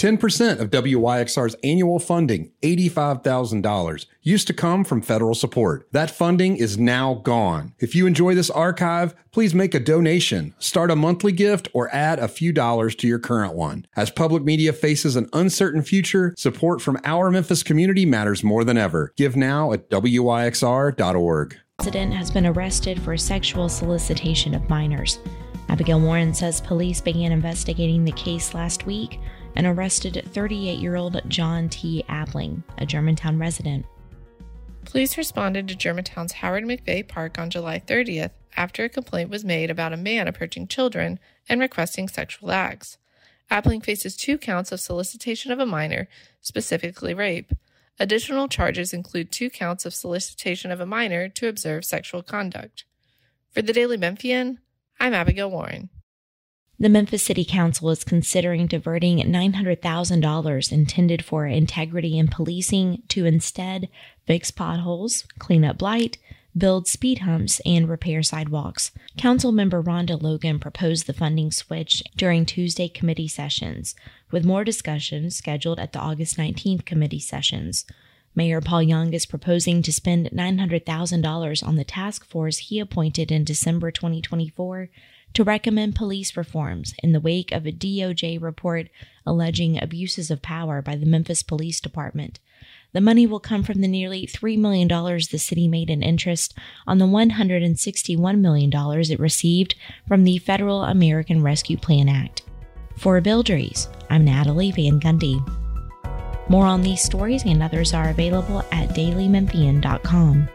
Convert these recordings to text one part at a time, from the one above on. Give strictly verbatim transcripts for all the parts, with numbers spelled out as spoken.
ten percent of W Y X R's annual funding, eighty-five thousand dollars, used to come from federal support. That funding is now gone. If you enjoy this archive, please make a donation, start a monthly gift, or add a few dollars to your current one. As public media faces an uncertain future, support from our Memphis community matters more than ever. Give now at W Y X R dot org. President has been arrested for sexual solicitation of minors. Abigail Warren says police began investigating the case last week and arrested thirty-eight-year-old John T. Abling, a Germantown resident. Police responded to Germantown's Howard McVeigh Park on July thirtieth after a complaint was made about a man approaching children and requesting sexual acts. Abling faces two counts of solicitation of a minor, specifically rape. Additional charges include two counts of solicitation of a minor to observe sexual conduct. For the Daily Memphian, I'm Abigail Warren. The Memphis City Council is considering diverting nine hundred thousand dollars intended for integrity in policing to instead fix potholes, clean up blight, build speed humps, and repair sidewalks. Councilmember Rhonda Logan proposed the funding switch during Tuesday committee sessions, with more discussions scheduled at the August nineteenth committee sessions. Mayor Paul Young is proposing to spend nine hundred thousand dollars on the task force he appointed in December twenty twenty-four to recommend police reforms in the wake of a D O J report alleging abuses of power by the Memphis Police Department. The money will come from the nearly three million dollars the city made in interest on the one hundred sixty-one million dollars it received from the Federal American Rescue Plan Act. For Buildries, I'm Natalie Van Gundy. More on these stories and others are available at daily memphian dot com.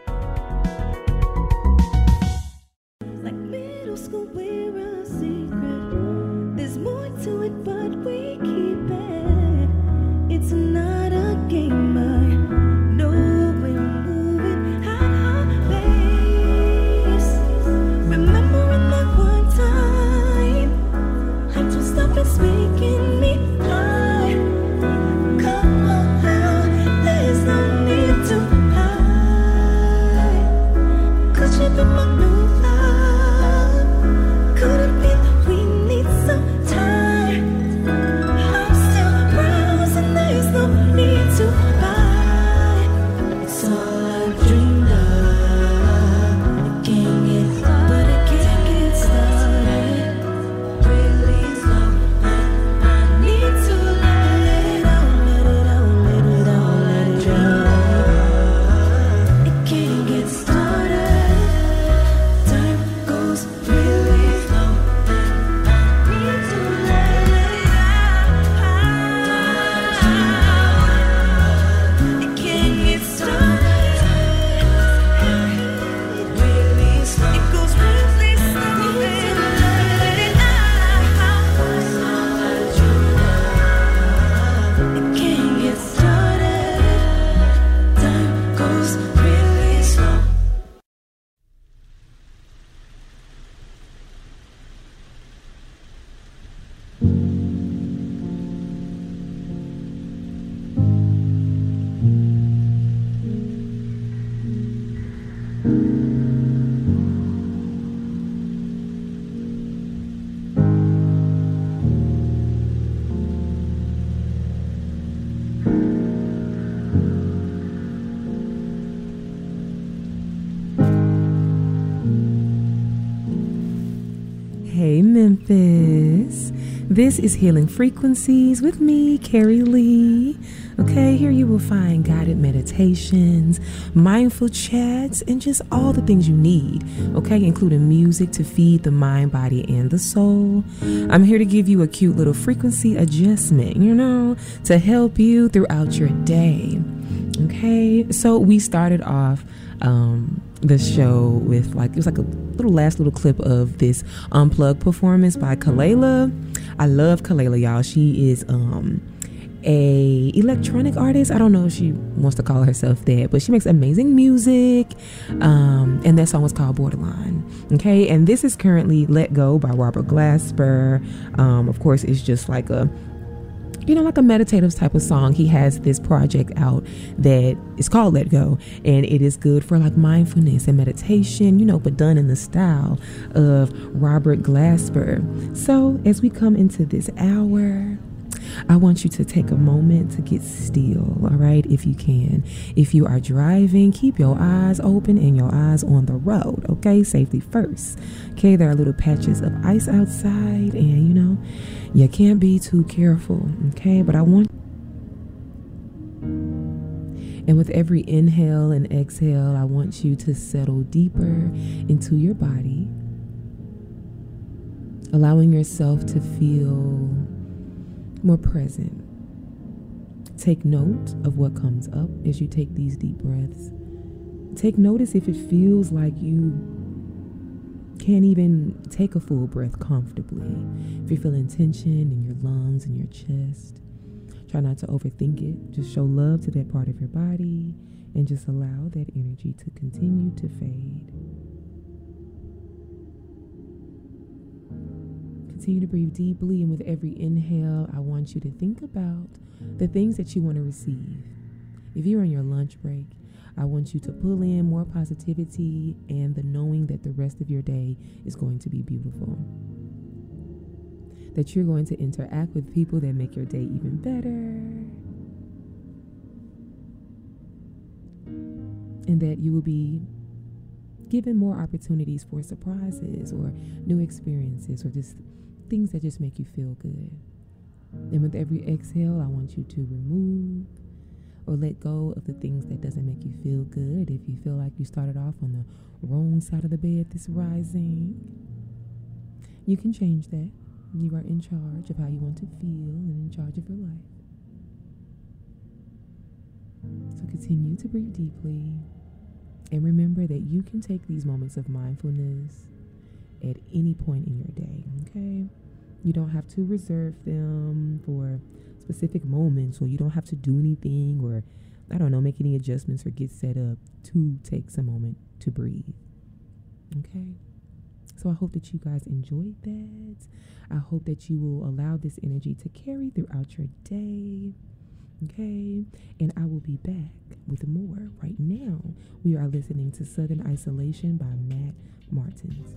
Hey Memphis, this is Healing Frequencies with me, Carrie Lee. Okay, here you will find guided meditations, mindful chats, and just all the things you need, okay, including music to feed the mind, body, and the soul. I'm here to give you a cute little frequency adjustment, you know, to help you throughout your day. Okay, so we started off um, the show with like, it was like a little last little clip of this Unplugged performance by Kalela. I love Kalela, y'all. She is um a electronic artist. I don't know if she wants to call herself that, but she makes amazing music. Um, and that song was called Borderline. Okay, and this is currently Let Go by Robert Glasper. Um, of course, it's just like a you know, like a meditative type of song. He has this project out that is called Let Go, and it is good for like mindfulness and meditation, you know, but done in the style of Robert Glasper. So as we come into this hour, I want you to take a moment to get still, all right, if you can. If you are driving, keep your eyes open and your eyes on the road, okay? Safety first. Okay, there are little patches of ice outside, and, you know, you can't be too careful, okay? But I want... And with every inhale and exhale, I want you to settle deeper into your body, allowing yourself to feel more present. Take note of what comes up as you take these deep breaths. Take notice if it feels like you can't even take a full breath comfortably. If you're feeling tension in your lungs and your chest, try not to overthink it. Just show love to that part of your body and just allow that energy to continue to fade. Continue to breathe deeply, and with every inhale, I want you to think about the things that you want to receive. If you're on your lunch break, I want you to pull in more positivity and the knowing that the rest of your day is going to be beautiful. That you're going to interact with people that make your day even better. And that you will be given more opportunities for surprises or new experiences or just things that just make you feel good. And with every exhale, I want you to remove or let go of the things that doesn't make you feel good. If you feel like you started off on the wrong side of the bed this rising, you can change that. You are in charge of how you want to feel and in charge of your life. So continue to breathe deeply and remember that you can take these moments of mindfulness at any point in your day, okay? You don't have to reserve them for specific moments, or you don't have to do anything, or, I don't know, make any adjustments or get set up to take some moment to breathe, okay? So I hope that you guys enjoyed that. I hope that you will allow this energy to carry throughout your day, okay? And I will be back with more. Right now, we are listening to Southern Isolation by Matt Martins.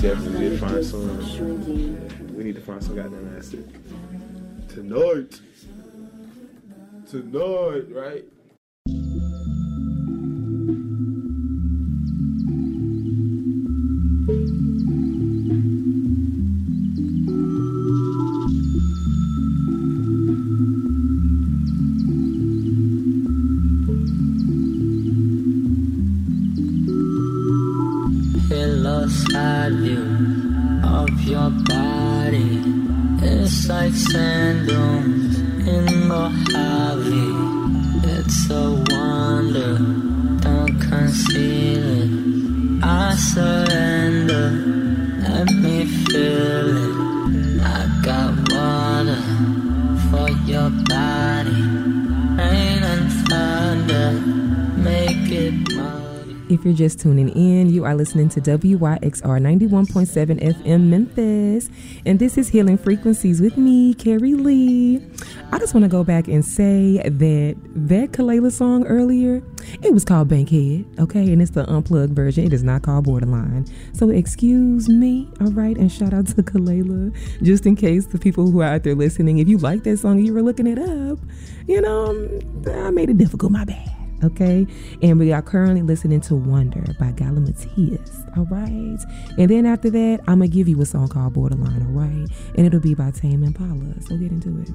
definitely need to find some. Yeah, we need to find some goddamn acid. Tonight. Tonight, right? Side view of your body, it's like sand dunes in Mojave. It's a wonder, don't conceal it. I surrender, let me feel it. I got water for your body, rain and thunder, make it muddy. If you're just tuning in, you are listening to W Y X R ninety-one point seven F M Memphis, and this is Healing Frequencies with me, Carrie Lee. I just want to go back and say that that Kalela song earlier, it was called Bankhead, okay, and it's the unplugged version. It is not called Borderline. So excuse me, all right, and shout out to Kalela, just in case the people who are out there listening, if you like that song and you were looking it up, you know, I made it difficult, my bad. Okay, and we are currently listening to Wonder by Galimatias. All right, and then after that, I'm gonna give you a song called Borderline. All right, and it'll be by Tame Impala. So get into it.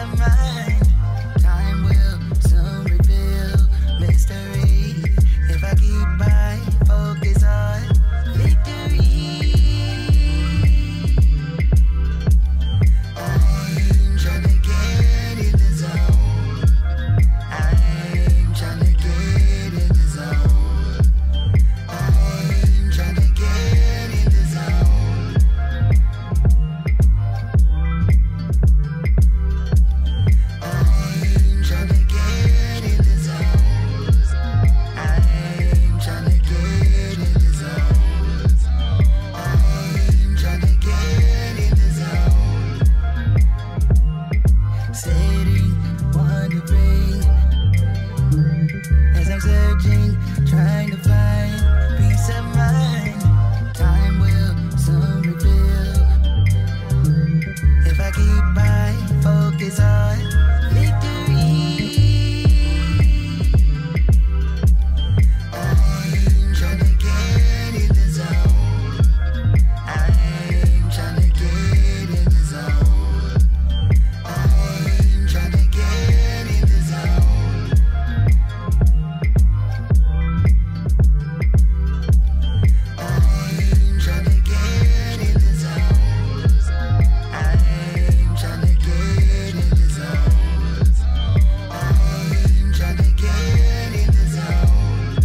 of mind. Time will soon reveal mystery. If I keep my focus on victory, I'm trying to get in the zone. I'm trying to get in the zone. I'm trying to get in the zone. I'm trying to get in the zone. I'm trying to get in the zone. I'm trying to get in the zone. Sitting, wondering, as I'm searching, trying to find peace of mind. Time will soon reveal if I keep my focus on victory. I'm trying to get in the zone. I'm trying to get in the zone. I'm trying to get in the zone. I'm trying to get in the zone. I'm trying to get in the zone. I'm trying to get in the zone.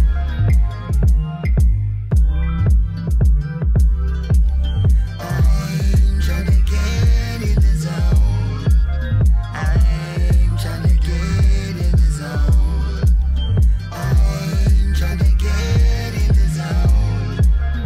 I'm trying to get in the zone. I'm trying to get in the zone. I'm trying to get in the zone.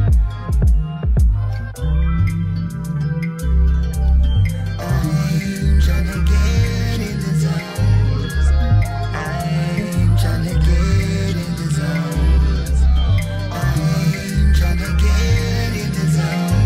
I'm trying to get in the zone. I'm trying to get in the zone. I'm trying to get in the zone.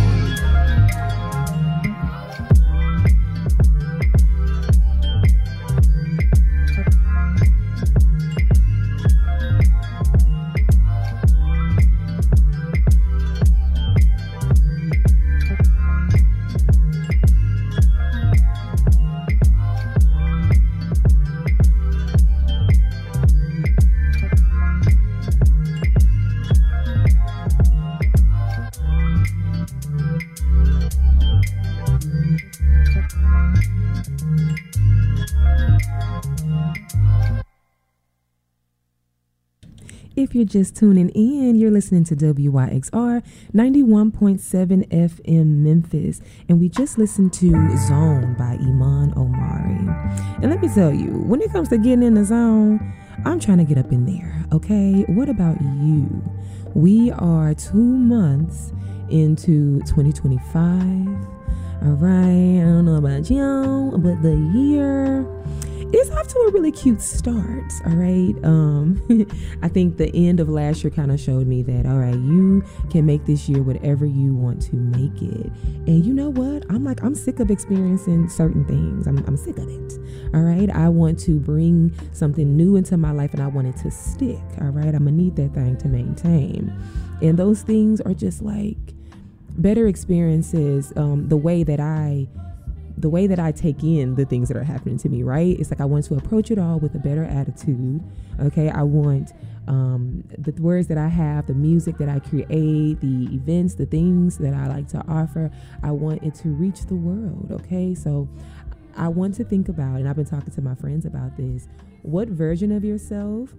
If you're just tuning in, you're listening to W Y X R ninety-one point seven F M Memphis, and we just listened to Zone by Iman Omari. And let me tell you, when it comes to getting in the zone, I'm trying to get up in there, okay? What about you? We are two months into twenty twenty-five. All right, I don't know about you, but the year is off to a really cute start. All right. Um, I think the end of last year kind of showed me that, all right, you can make this year whatever you want to make it. And you know what? I'm like, I'm sick of experiencing certain things. I'm, I'm sick of it. All right. I want to bring something new into my life and I want it to stick. All right. I'm going to need that thing to maintain. And those things are just like better experiences. Um, the way that I the way that I take in the things that are happening to me, right? It's like I want to approach it all with a better attitude. Okay. I want um, the words that I have, the music that I create, the events, the things that I like to offer. I want it to reach the world. Okay. So I want to think about, and I've been talking to my friends about this, what version of yourself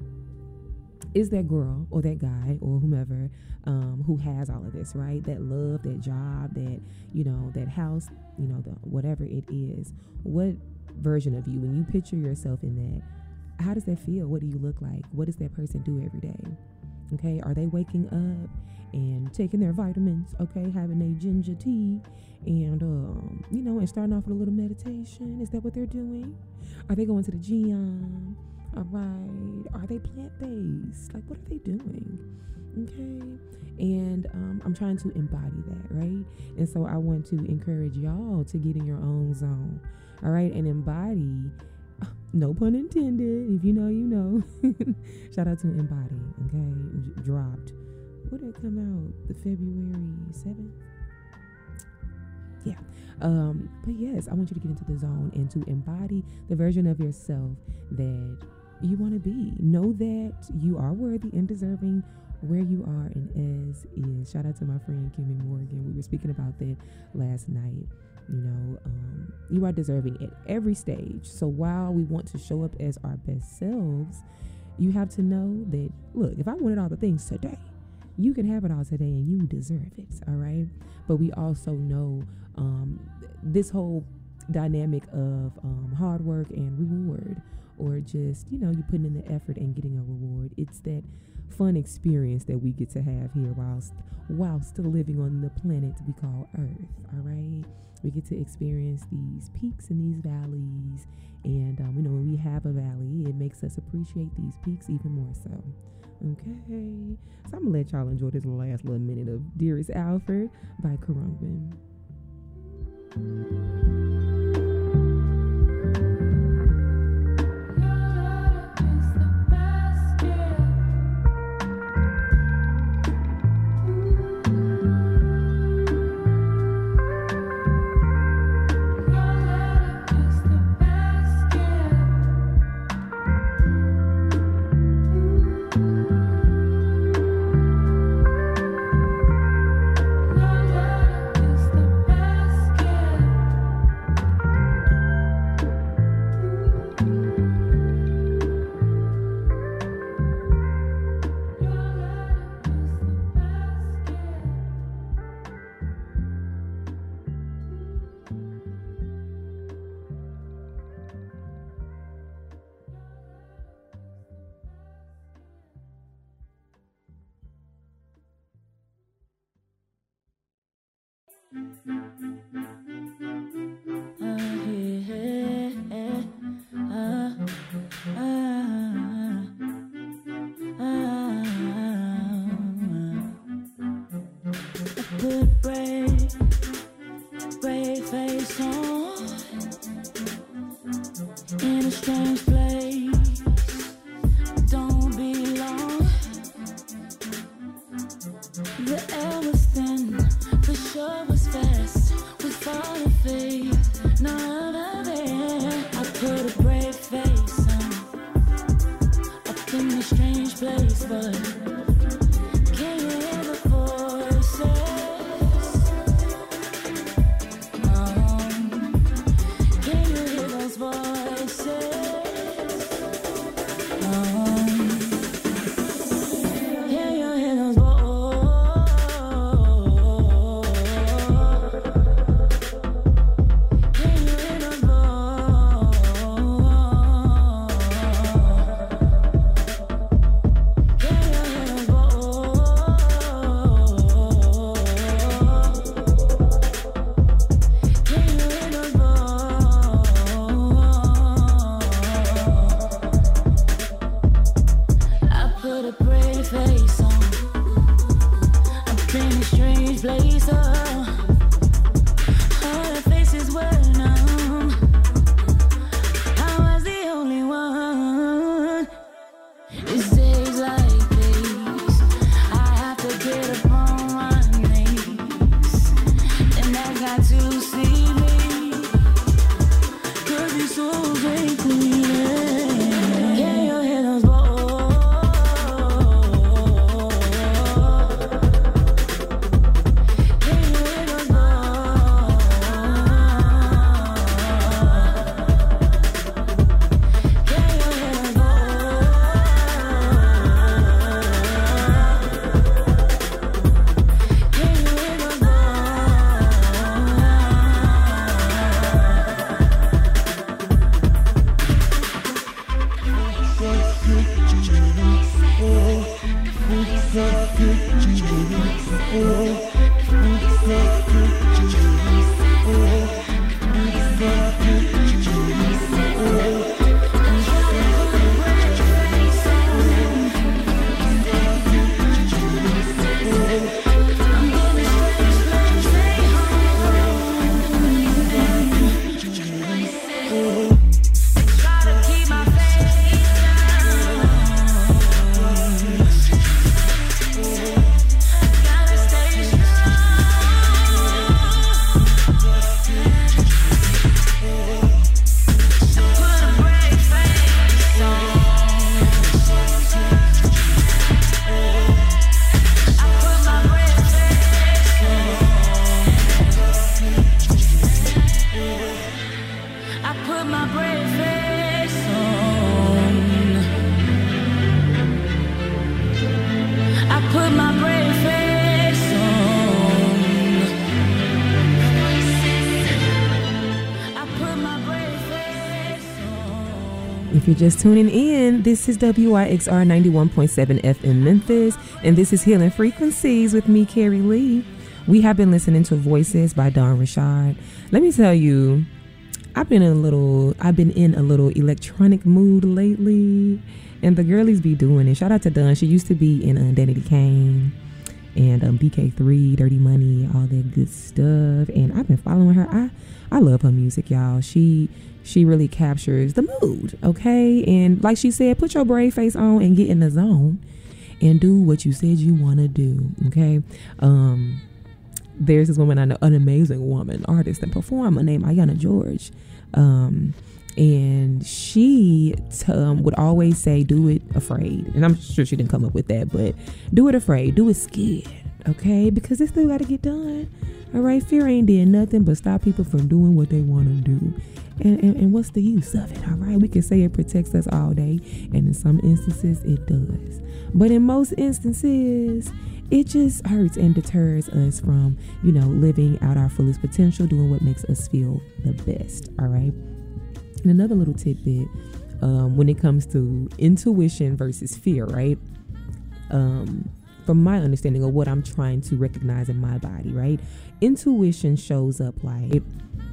is that girl or that guy or whomever um, who has all of this, right? That love, that job, that, you know, that house, you know, the, whatever it is. What version of you, when you picture yourself in that, how does that feel? What do you look like? What does that person do every day? Okay. Are they waking up and taking their vitamins? Okay. Having a ginger tea and, um, you know, and starting off with a little meditation. Is that what they're doing? Are they going to the gym? All right. Are they plant-based? Like, what are they doing? Okay. And um, I'm trying to embody that, right? And so I want to encourage y'all to get in your own zone. All right. And embody, no pun intended. If you know, you know. Shout out to Embody. Okay. J- dropped. What did it come out? The February seventh? yeah. Um, but yes, I want you to get into the zone and to embody the version of yourself that you want to be. Know that you are worthy and deserving where you are and as is. Shout out to my friend Kimmy Morgan. We were speaking about that last night. You know, um, you are deserving at every stage. So while we want to show up as our best selves, you have to know that, look, if I wanted all the things today, you can have it all today and you deserve it. All right. But we also know um, this whole dynamic of um, hard work and reward, or just, you know, you putting in the effort and getting a reward. It's that fun experience that we get to have here whilst while still living on the planet we call Earth. All right. We get to experience these peaks and these valleys. And, um, you know, when we have a valley, it makes us appreciate these peaks even more so. Okay. So I'm going to let y'all enjoy this last little minute of Dearest Alfred by Khruangbin. my brave face on. I put my brave face on. I put my brave face on. If you're just tuning in, this is W I X R ninety-one point seven F M Memphis, and this is Healing Frequencies with me, Carrie Lee. We have been listening to Voices by Dawn Richard. Let me tell you, I've been in a little, I've been in a little electronic mood lately, and the girlies be doing it. Shout out to Dawn. She used to be in uh, Danity Kane and um, B K three, Dirty Money, all that good stuff. And I've been following her. I, I love her music, y'all. She she really captures the mood, okay? And like she said, put your brave face on and get in the zone and do what you said you want to do, okay? Um... There's this woman I know, an amazing woman, artist and performer named Ayanna George. Um, and she t- um, would always say, do it afraid. And I'm sure she didn't come up with that, but do it afraid, do it scared, okay? Because it still got to get done, all right? Fear ain't did nothing but stop people from doing what they want to do. And, and, and what's the use of it, all right? We can say it protects us all day, and in some instances, it does. But in most instances, it just hurts and deters us from, you know, living out our fullest potential, doing what makes us feel the best, all right? And another little tidbit, um, when it comes to intuition versus fear, right? Um, from my understanding of what I'm trying to recognize in my body, right? Intuition shows up like,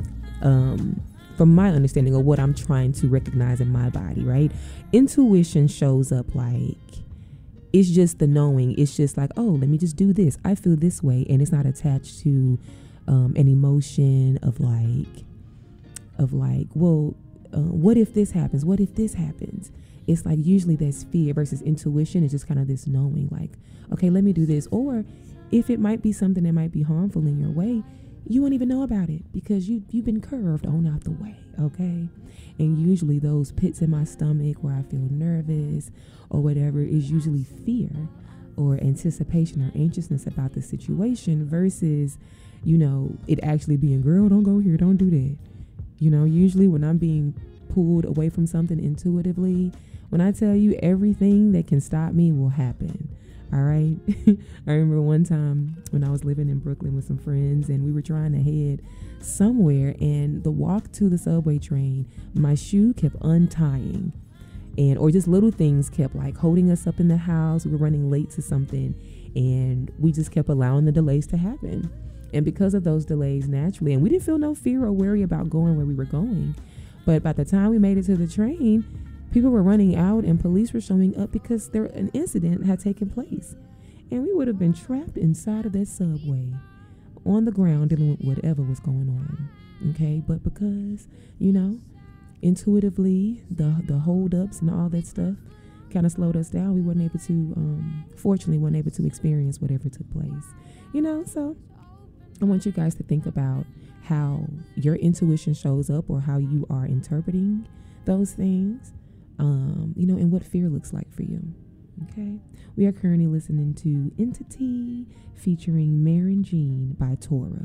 um, from my understanding of what I'm trying to recognize in my body, right? Intuition shows up like, it's just the knowing. It's just like, oh, let me just do this. I feel this way. And it's not attached to um, an emotion of like, of like, well, uh, what if this happens? What if this happens? It's like usually that's fear versus intuition. It's just kind of this knowing like, okay, let me do this. Or if it might be something that might be harmful in your way, you won't even know about it because you, you've been curved on out the way, okay? And usually those pits in my stomach where I feel nervous or whatever is usually fear or anticipation or anxiousness about the situation versus, you know, it actually being, girl, don't go here, don't do that. You know, usually when I'm being pulled away from something intuitively, when I tell you everything that can stop me will happen. All right. I remember one time when I was living in Brooklyn with some friends and we were trying to head somewhere, and the walk to the subway train, my shoe kept untying, and or just little things kept like holding us up in the house. We were running late to something and we just kept allowing the delays to happen. And because of those delays, naturally, and we didn't feel no fear or worry about going where we were going. But by the time we made it to the train, people were running out and police were showing up because there an incident had taken place. And we would have been trapped inside of that subway on the ground dealing with whatever was going on. Okay, but because, you know, intuitively the the holdups and all that stuff kind of slowed us down, we weren't able to, um, fortunately, weren't able to experience whatever took place. You know, so I want you guys to think about how your intuition shows up or how you are interpreting those things. Um, you know, and what fear looks like for you. Okay. We are currently listening to Entity featuring Maren Jean by Tora.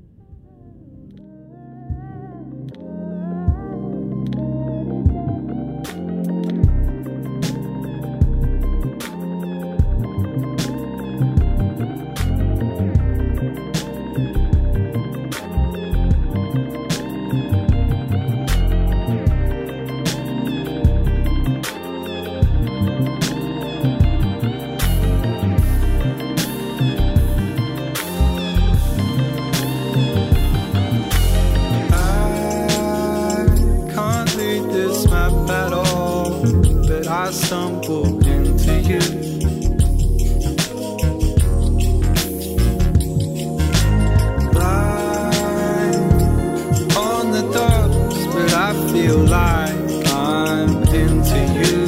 I stumbled into you. Blind on the doors, but I feel like I'm into you.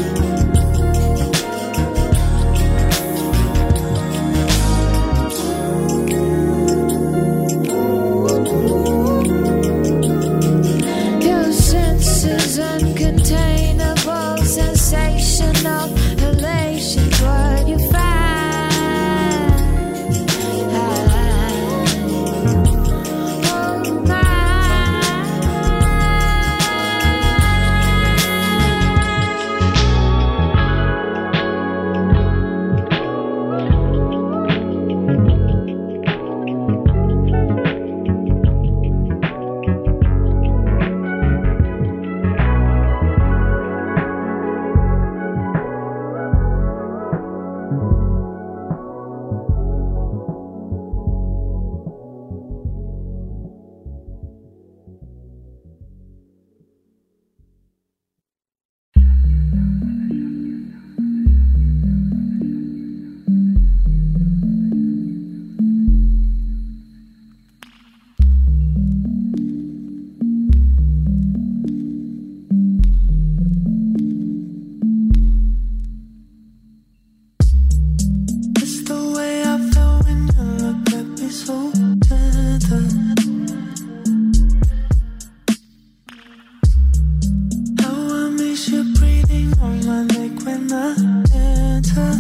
Your senses uncontainable, sensational. ring on my neck when I enter.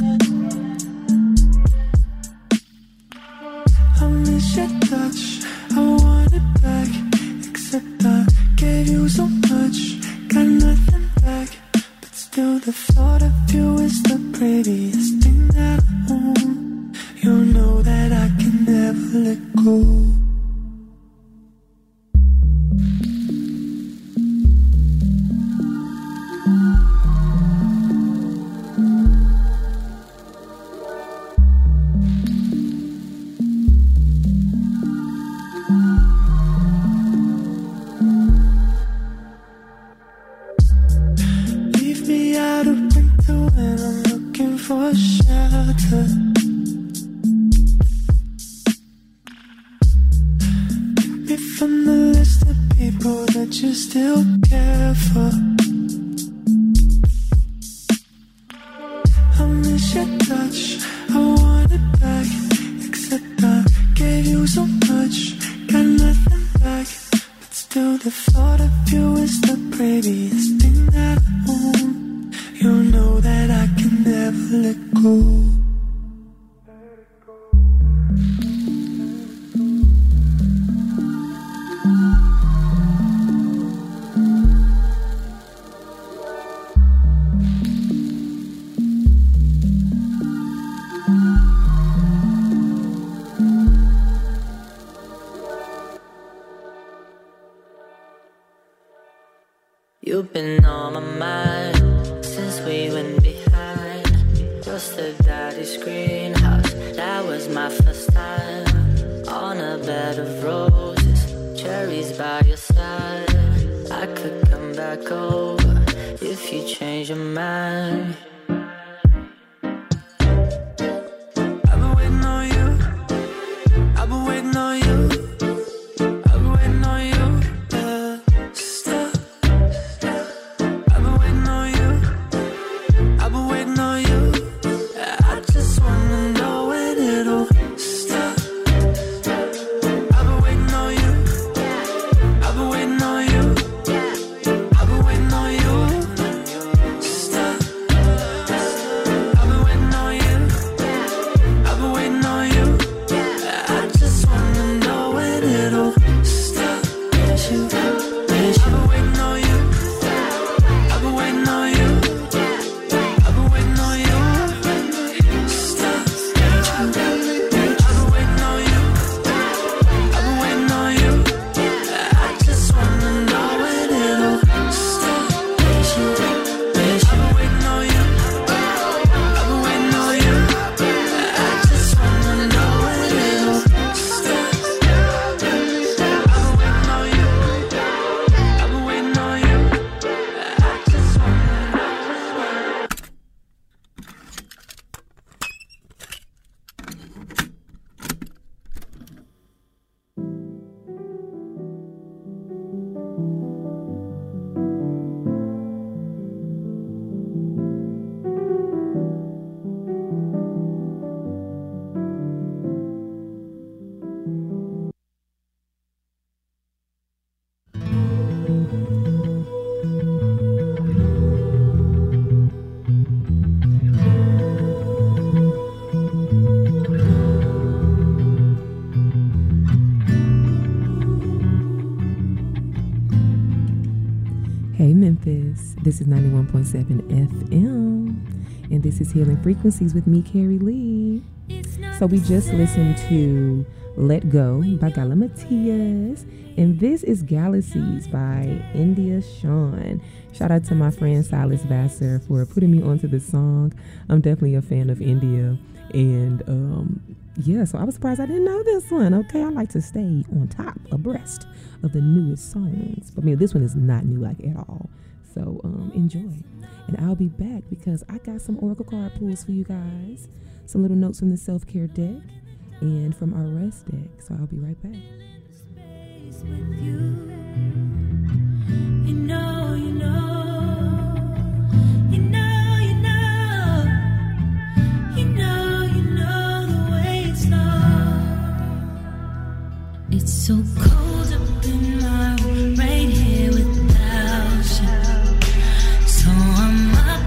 I miss your touch, I want it back. Except I gave you so much, got nothing back. But still the thought of you is the prettiest thing that I own. You know that I can never let go. You still care for. I miss your touch, I want it back. Except I gave you so much, got nothing back. But still the thought of you is the prettiest thing that I own. You know that I can never let go. You've been on my mind since we went behind just a daddy's greenhouse. That was my first time on a bed of roses, cherries by your side. I could come back over if you change your mind. I've been waiting on you, I've been waiting on you, I've been waiting on you. This is ninety-one point seven F M, and this is Healing Frequencies with me, Carrie Lee. So we just listened to Let Go by Gala Matias, and this is Galaxies by India Shawn. Shout out to my friend Silas Vassar for putting me onto this song. I'm definitely a fan of India, and um, yeah, so I was surprised I didn't know this one. Okay, I like to stay on top, abreast of the newest songs, but I mean, this one is not new like at all. So um, enjoy. And I'll be back because I got some Oracle card pulls for you guys. Some little notes from the self-care deck and from our rest deck. So I'll be right back. You know, you know, you know, you know, you know, you know the way it's love. It's so cold up in my room right here without you. So I'm up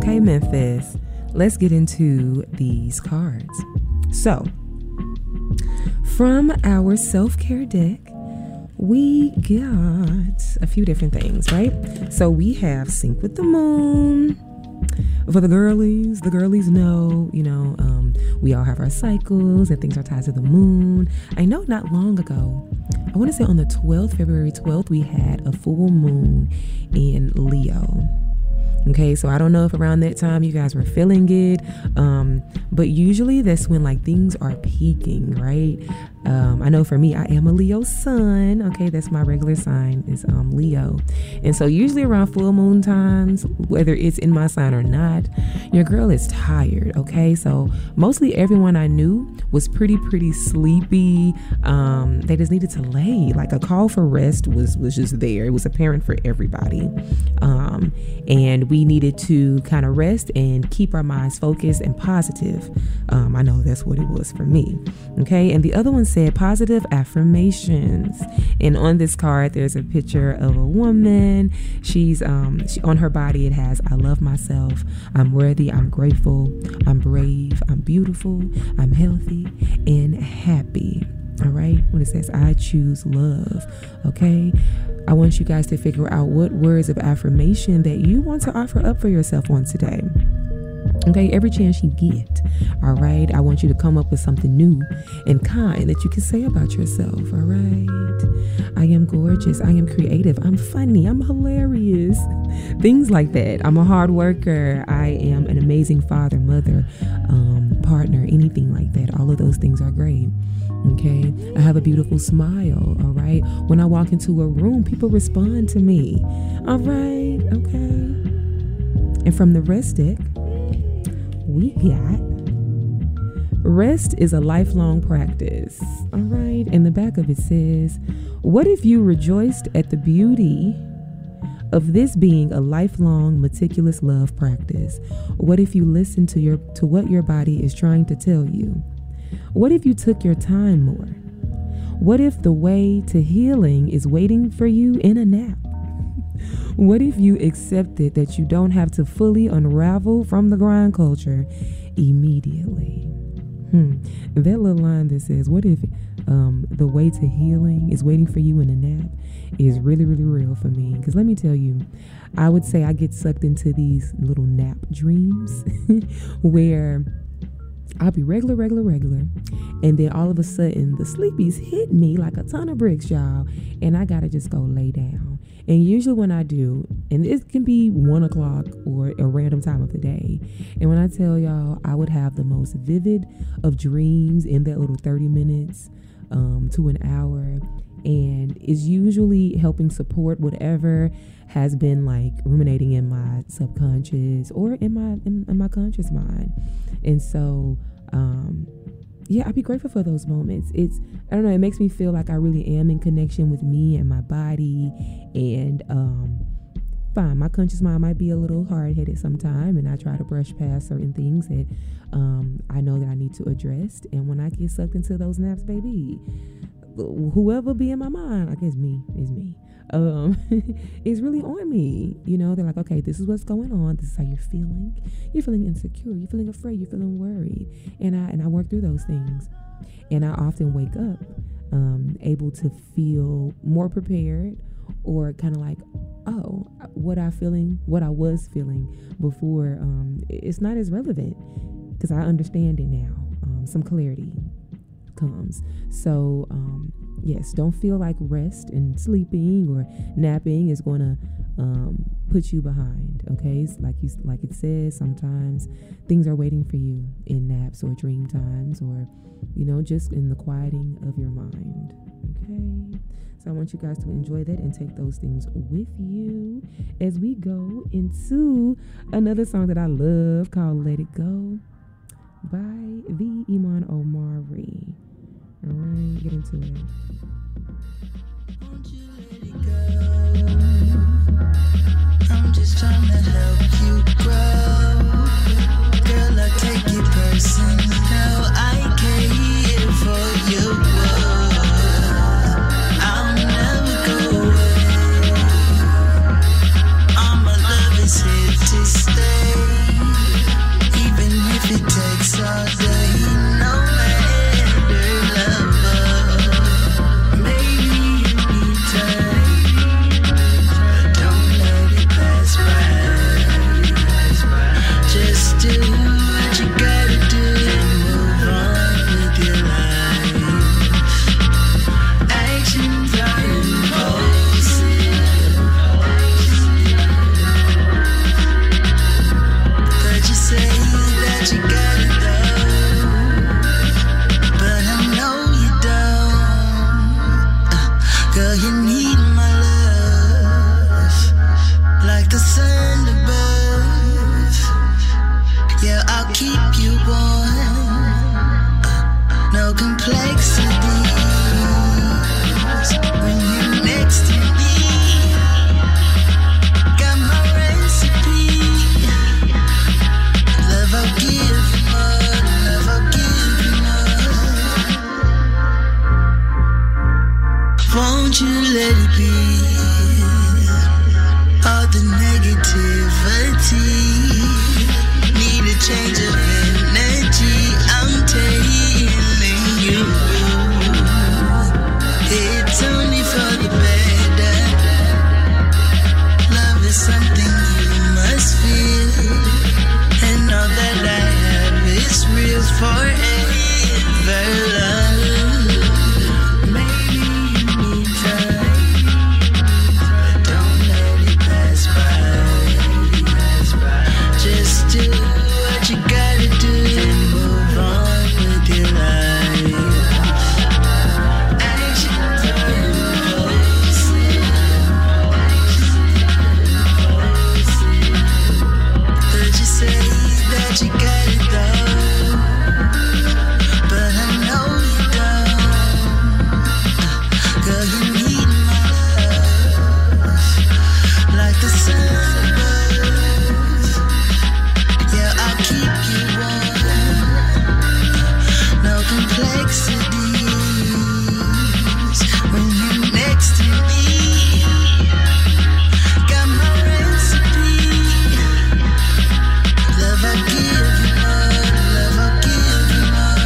Okay, Memphis, let's get into these cards. So, from our self-care deck, we got a few different things, right? So we have Sync with the Moon. For the girlies, the girlies know, you know, um, we all have our cycles and things are tied to the moon. I know not long ago, I want to say on the twelfth, February twelfth, we had a full moon in Leo. Okay, so I don't know if around that time you guys were feeling it, um, but usually that's when like things are peaking, right? Um, I know for me, I am a Leo sun. Okay, that's my regular sign is um, Leo. And so usually around full moon times, whether it's in my sign or not, your girl is tired. Okay, so mostly everyone I knew was pretty, pretty sleepy. Um, they just needed to lay. Like a call for rest was, was just there. It was apparent for everybody. Um, and we needed to kind of rest and keep our minds focused and positive. Um, I know that's what it was for me. Okay, and the other one said positive affirmations, and on this card there's a picture of a woman. She's um she, on her body it has I love myself, I'm worthy, I'm grateful, I'm brave, I'm beautiful, I'm healthy and happy. All right, when it says I choose love. Okay, I want you guys to figure out what words of affirmation that you want to offer up for yourself on today. Okay, every chance you get. All right, I want you to come up with something new and kind that you can say about yourself. All right, I am gorgeous, I am creative, I'm funny, I'm hilarious, things like that. I'm a hard worker, I am an amazing father, mother, um, partner, anything like that. All of those things are great. Okay, I have a beautiful smile. All right, when I walk into a room, people respond to me. All right, okay. And from the rest deck, we got rest is a lifelong practice. All right, and the back of it says, what if you rejoiced at the beauty of this being a lifelong meticulous love practice? What if you listened to your to what your body is trying to tell you? What if you took your time more? What if the way to healing is waiting for you in a nap? What if you accepted that you don't have to fully unravel from the grind culture immediately? Hmm. That little line that says, what if um, the way to healing is waiting for you in a nap is really, really real for me. Because let me tell you, I would say I get sucked into these little nap dreams where I'll be regular, regular, regular. And then all of a sudden the sleepies hit me like a ton of bricks, y'all. And I got to just go lay down. And usually when I do, and it can be one o'clock or a random time of the day. And when I tell y'all, I would have the most vivid of dreams in that little thirty minutes um, to an hour. And it's usually helping support whatever has been like ruminating in my subconscious or in my in, in my conscious mind. And so, um, yeah, I'd be grateful for those moments. It's, I don't know, it makes me feel like I really am in connection with me and my body. And um, fine, my conscious mind might be a little hard-headed sometime, and I try to brush past certain things that um, I know that I need to address. And when I get sucked into those naps, baby, whoever be in my mind, I guess me, is me. Um, is really on me. You know, they're like, okay, this is what's going on. This is how you're feeling. You're feeling insecure. You're feeling afraid. You're feeling worried. And I and I work through those things. And I often wake up um, able to feel more prepared, or kind of like, oh, what I feeling, what I was feeling before, um, it's not as relevant because I understand it now. Um, some clarity comes. So um yes, don't feel like rest and sleeping or napping is going to um put you behind. Okay, it's like you like it says, sometimes things are waiting for you in naps or dream times, or you know, just in the quieting of your mind. Okay, so I want you guys to enjoy that and take those things with you as we go into another song that I love called Let It Go by the Iman Omari. All right, get into it. Won't you let it go? I'm just trying to help you grow. Girl, I take it personal. I care for you. I'll never go away. All my love is here to stay. let it be. All the negativity. Need a change of energy. I'm telling you. It's only for the better. Love is something you must feel. And all that I have is real forever. Love. Maybe you need time. Don't let it pass by. Just do what you gotta do and move on with your life. Actions are impulsive. Heard you say that you got it though, but I know you don't. Girl, you need my love like the sun above. Yeah, I'll keep you warm. No complexities when you're next to me. Got my recipe. Love, I'll give you more. Love, I'll give you more.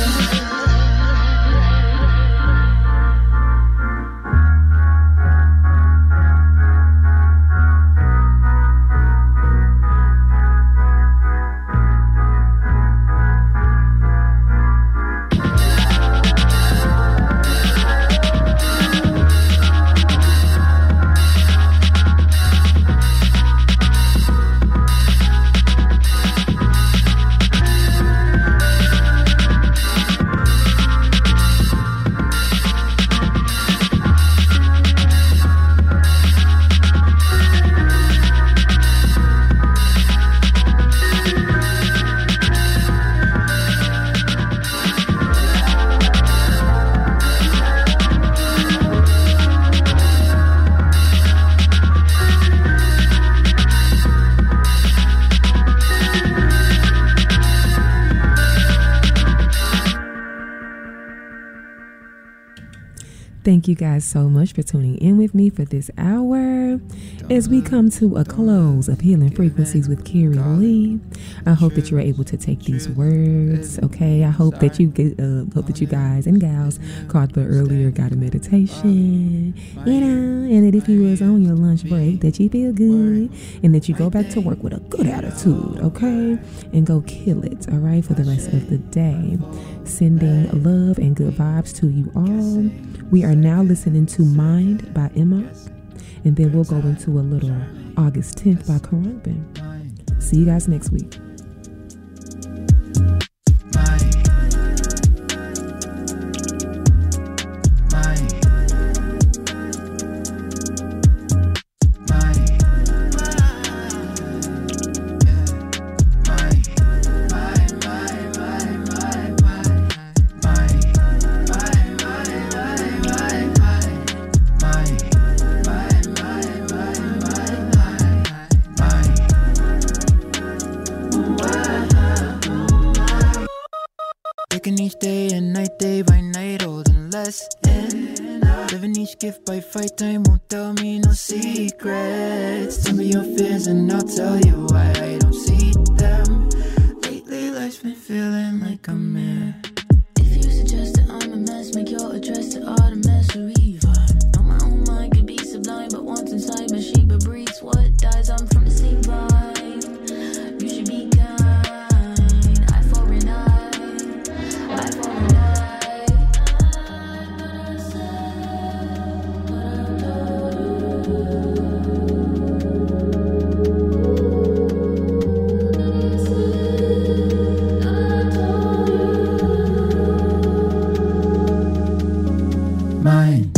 Thank you guys so much for tuning in with me for this hour. As we come to a close of Healing Frequencies with Carrie Lee, I hope that you're able to take these words, okay? I hope that you get, uh, hope that you guys and gals caught the earlier guided meditation, you know, and that if you was on your lunch break, that you feel good and that you go back to work with a good attitude, okay? And go kill it, all right, for the rest of the day. Sending love and good vibes to you all. We are now listening to Mind by Emma, and then we'll go into a little August tenth by Khruangbin. See you guys next week. Taking each day and night, day by night, holding less in. Living each gift by fight time, won't tell me no secrets. Tell me your fears and I'll tell you why I don't see them. Lately life's been feeling like a mirror. If you suggest that I'm a mess, make your address to Artemis or Eva. Know my own mind could be sublime, but once inside Bathsheba breeds what dies. I'm from the same vine. You should be kind. Eye for an eye. Eye for an eye. Mine.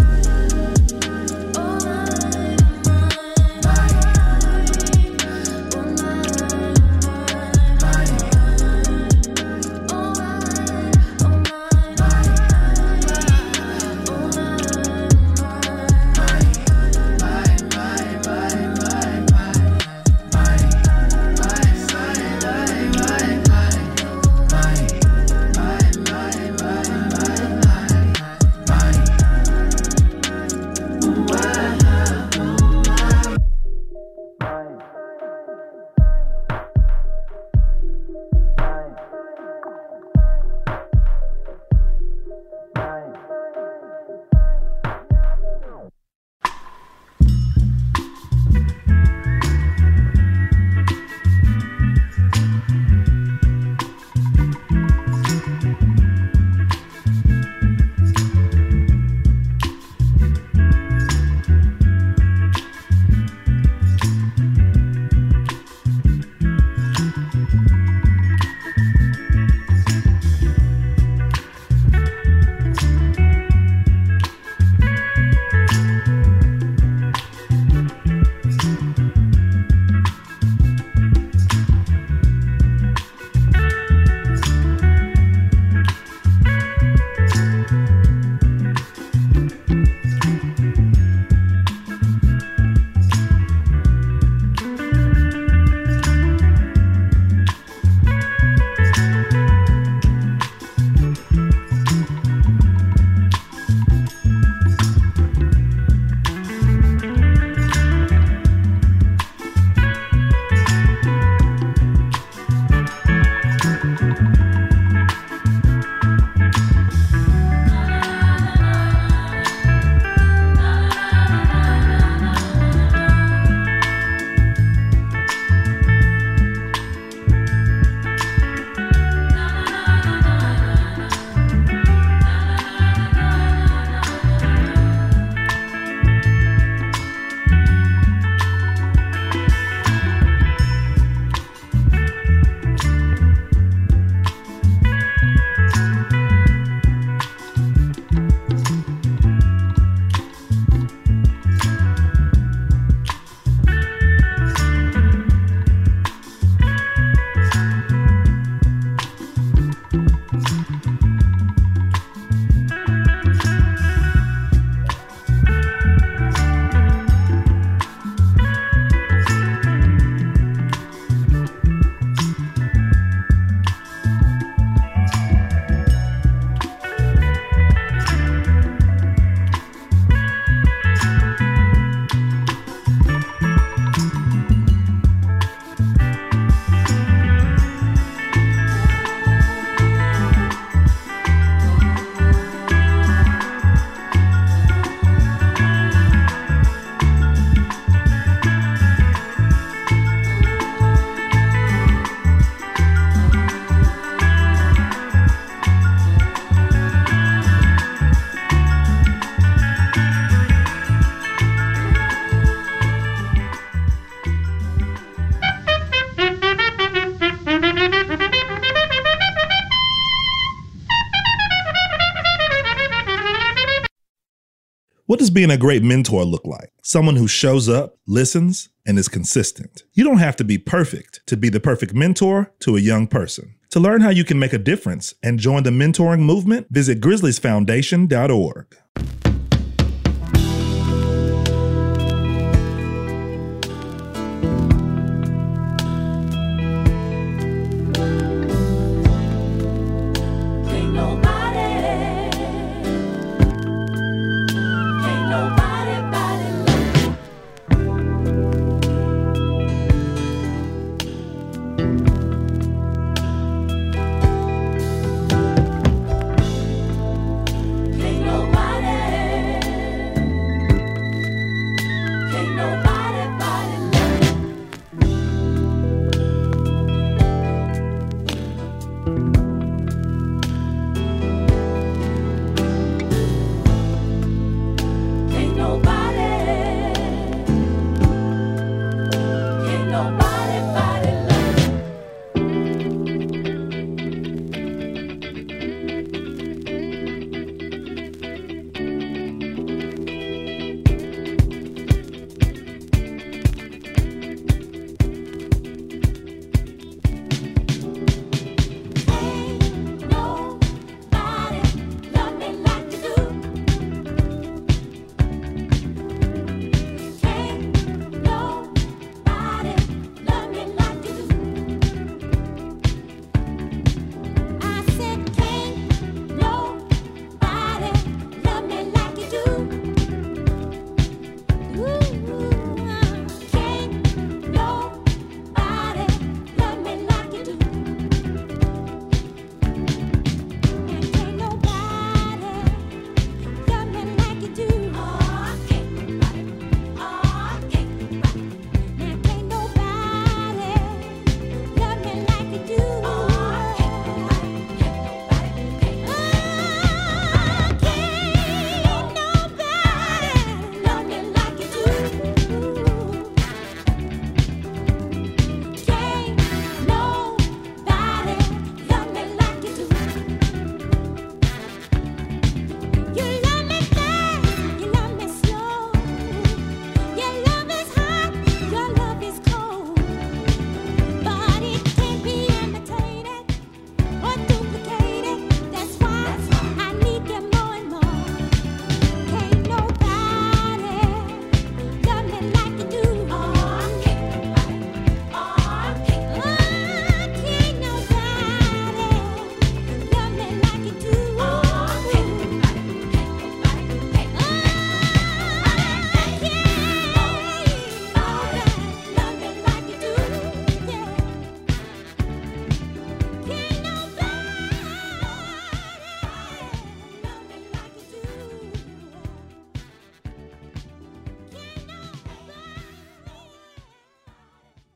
does being a great mentor look like? Someone who shows up, listens, and is consistent. You don't have to be perfect to be the perfect mentor to a young person. To learn how you can make a difference and join the mentoring movement, visit grizzlies foundation dot org.